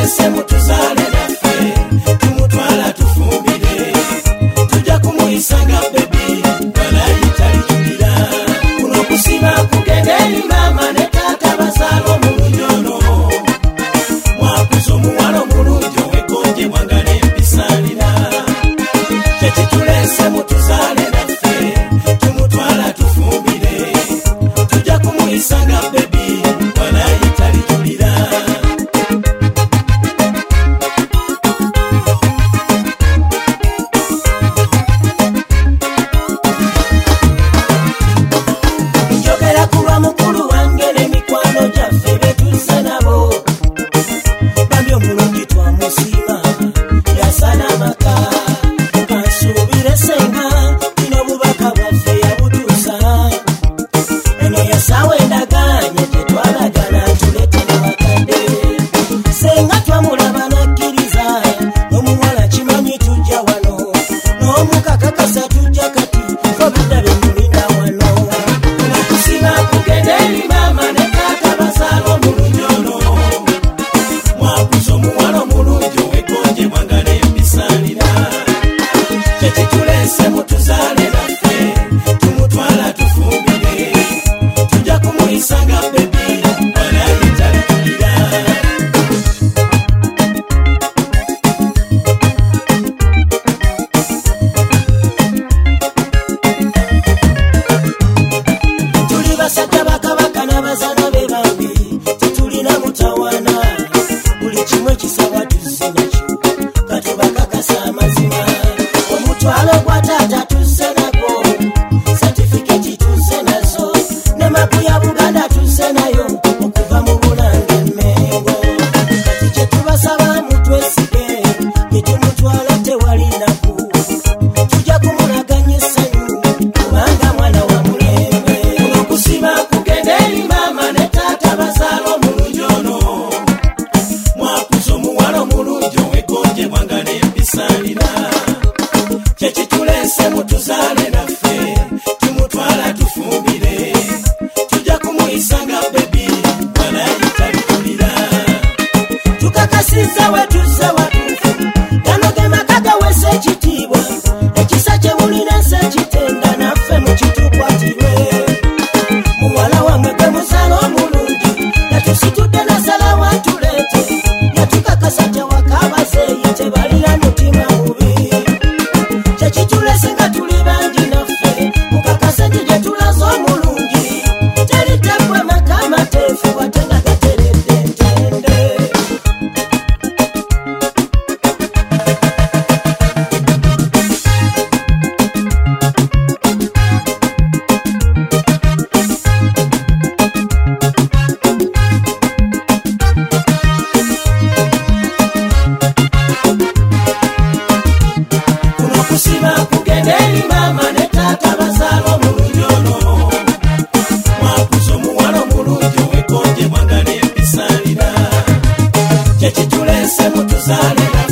Kyekitulese mutuzale naffe tumutwala tufumbire tujja kumuyisanga bebi balayitalijulira kuno kusima kugenda eri mama ne taata bazaala omulungi ono mwakuza omuwala omulungi owekonje mwangala empisalira Kyekitulese mutuzale naffe tumutwala tufumbire tujja kumuyisanga bebi balayitalijulira njogera kuba mukulu wange n'emikwano gyaffe betuze nabo bambi omulungi twamusiima yasala amaka kansuubire senga kino obubaka bwaffe yabutuusa eno yasaawa endagaanye tetwalagana tuleetera bakadde senga twamulaba nakkiriza n'omuwala kimanyi tujja wano n'omukakakasa tujja kati fobidda bemulinda wano kusiba kugenda eri mama ne taata bazaala omulungi ono mwakuza omuwala omulungi owekonje mwangala empisalira Kyekitulese mutuzale naffe tumutwala tufumbire tujja kumuyisanga bebi balayitalijulira tuli basajja bakabaka n'abazaana be bambi tetulina mutawaana buli kimu ekisaba tuzze nakyo katubakakasa amazima omutwalo gwa taata tuzze nagwo satifikeeti tuzze nazo ne mapu ya Buganda tuzze nayo okuva mu Bulange Mmengo kati kye tubasaba mutwesige gye tumutwala tewali naku tujja kumulaganya essanyu kubanga mwana wa mulembe okusiba kugenda eri mama ne taata bazaala omulungi ono mwakuza omuwala omulungi owekonje mwangala empisalira Kyekitulese mutuzale naffe tumutwala tufumbire tujja kumuyisanga bebi balayitalijulira tukakasiza wetuzze watuufu gano ge maka gawesa ekitiibwa ekisa kye mulina nsi ekitenda naffe mukitukwatibwe muwala wamwe gwe muzaala omulungi yatusitudde nasalawo atuleete yatukakasa tewakabazeeyi tebalina mutima mubi Kyekitulese nga tuli bangi naffe mukakasa nti gye tulaze omulungi teritebwe maka amateefu wate nga gateredde entende kuno kusiba kugenda eri mama ne taata bazaala omulungi ono mwakuza omuwala omulungi owekonje mwangala empisalira Kyekitulese mutuzale